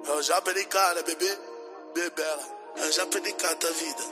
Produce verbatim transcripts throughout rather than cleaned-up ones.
É o Japericá, né, bebê? Bebela. É o Japericá da vida.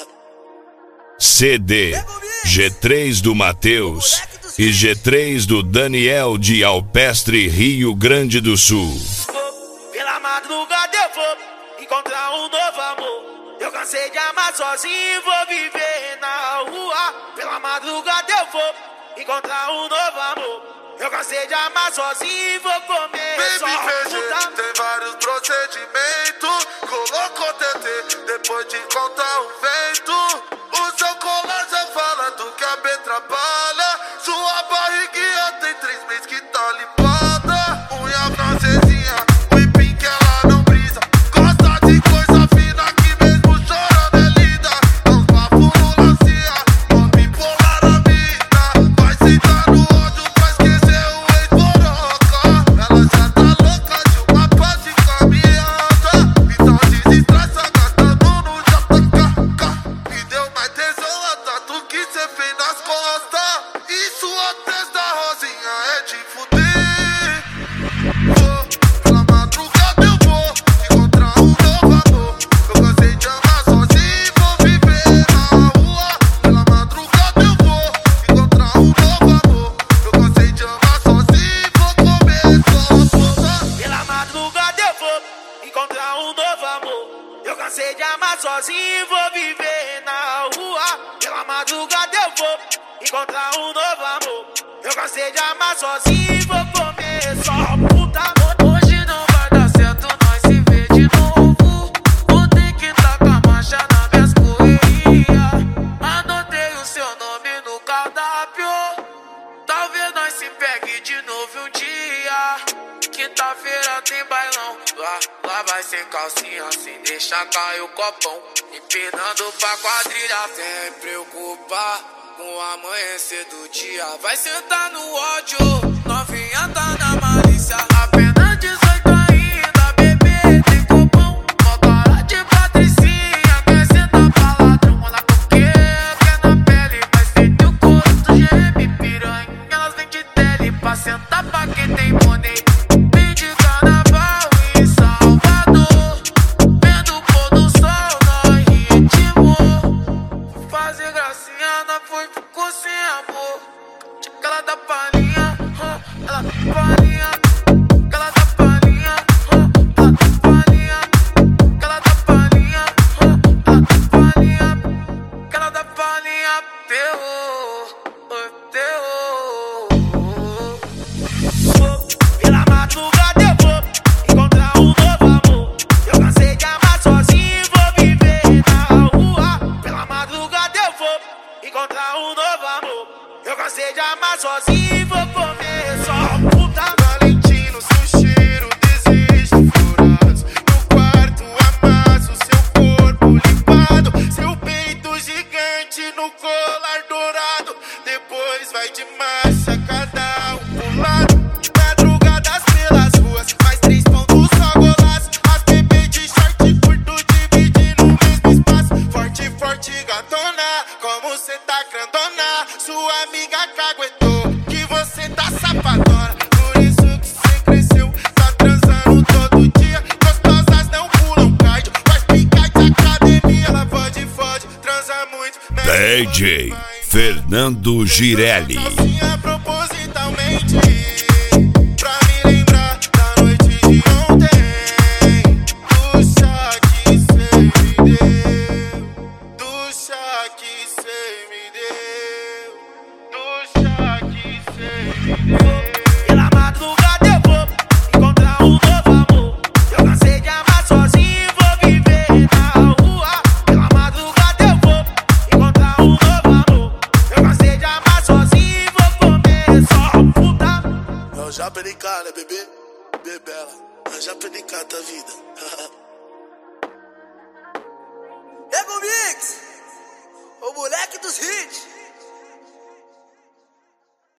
C D G três do Matheus e G três do Daniel de Alpestre, Rio Grande do Sul. Pela madrugada eu vou encontrar um novo amor. Eu cansei de amar sozinho, vou viver na rua. Pela madrugada eu vou encontrar um novo amor. Eu cansei de amar sozinho, vou comer só puta. Tem vários procedimentos. Colocou T T depois de contar o vento. O seu colar já fala do que a B trabalha. Sua barriguinha tem três meses que tá limpada. Unha francesinha, whipping que ela não brisa. Gosta de coisa fina que mesmo chorando é linda. Os bafos no lancia, uma bipolar a vida. Vai sentar no ódio pra esquecer o ex-boroca. Ela já tá louca de uma paz de caminhada. Então desestressa gastando no J K K. Me deu mais tesão a tatu que cê fez nas costas. E sua testa rosinha é de fuder. Vou, pela madrugada eu vou encontrar um novo amor. Eu cansei de amar sozinho, vou viver na rua. Pela madrugada eu vou encontrar um novo amor. Eu cansei de amar sozinho, vou comer só puta. Pela madrugada eu vou encontrar um novo amor. Eu cansei de amar sozinho, vou viver na rua. Pela madrugada eu vou encontrar um novo amor. Eu cansei de amar sozinho, vou comer só puta. Hoje não vai dar certo, nós se vê de novo. Vou ter que tá com a marcha nas minhas correrias. Anotei o seu nome no cardápio. Talvez nós se pegue de novo um dia. Quinta-feira tem bailão. Lá, lá vai sem calcinha, sem deixar cair o copão. Empinando pra quadrilha, sem preocupar com o amanhecer do dia. Vai sentar no ódio, novinha tá na malícia. Apenas dezoito ainda, bebê tem copão. Mó cara de patricinha, quer sentar pra ladrão. Olha porque quer na pele, mas tem o corpo do geme. Piranha, elas vêm de tele pra sentar pra quem tem money. Vem de carnaval em Salvador, vendo o pôr do sol no ritmo. Fazer gracinha, não foi, ficou sem amor. Ela dá palhinha, huh, ela dá palhinha. Ela dá palhinha, huh, ela dá palhinha. Ela dá palhinha, huh, ela dá palhinha. Ela dá palhinha, terror, oh, terror. Pela madrugada eu vou encontrar um novo amor. Eu cansei de amar sozinho, vou viver na rua. Pela madrugada eu vou encontrar um novo amor. Eu cansei de amar sozinho, vou comer só puta. Valentino, seu cheiro, desejo furados. No quarto amasso, seu corpo limpado. Seu peito gigante no colar dourado. Depois vai de marcha, cada um pro lado. Madrugadas pelas ruas, mais três pontos só golaço. As bebês de short curto dividindo o mesmo espaço. Forte, forte, gatona, como cê tá grandona. Sua amiga caguetou que você tá safadona. Por isso que cê cresceu, tá transando todo dia. Gostosas não pulam cardio, faz picar de academia. Ela fode, fode, transa muito. D J Fernando Girelli. Calcinha propositalmente pra me lembrar da noite de ontem. Do chá que cê me deu, do chá que cê me deu, do chá que cê me deu. Pela madrugada eu vou encontrar um novo amor. Eu cansei de amar sozinho, vou viver na rua. Pela madrugada eu vou encontrar um novo amor. Eu cansei de amar sozinho, vou comer só puta. É o Japericá, né, bebê? Bebela. É o Japericá da vida. Ego Mix, o moleque dos hits.